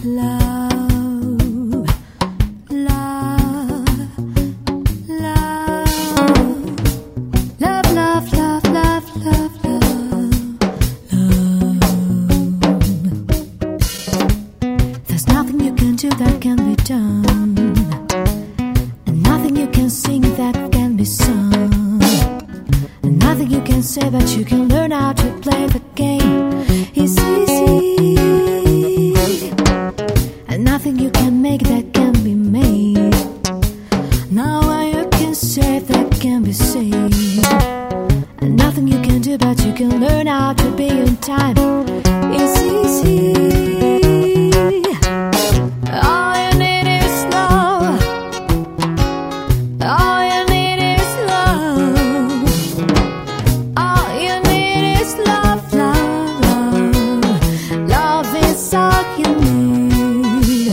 love, love, love, love, love, love, love, love, love. There's nothing you can do that can be done, and nothing you can sing that can be sung, and nothing you can say, but you can learn how to play the game. It's easy, and nothing you can make that can be made. Now you can save that can be saved, and nothing you can do, but you can learn how to be in time. It's easy. All you need is love. All you need is love. All you need is love, love, love. Love is all you need.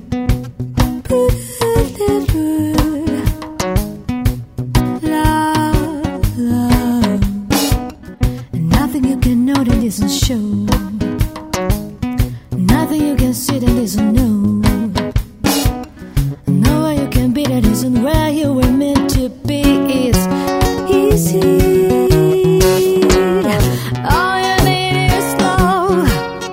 Love, love. And nothing you can know that isn't show. Nothing you can see that isn't know. Nowhere you can be that isn't where you were meant to be. It's easy. All you need is love.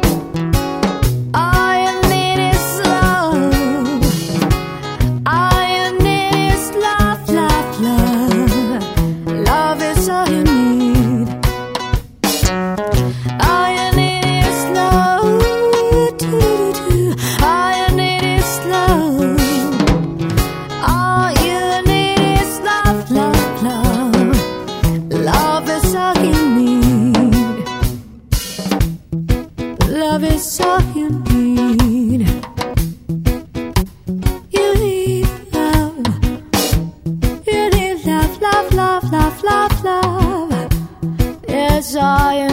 All you need is love. All you need is love, love, love. Love is all you need. All you need is love. All you need is love. All you need is love, love, love. Love is all you need. Love is all you need. You need love. You need love, love, love, love, love, love. It's all you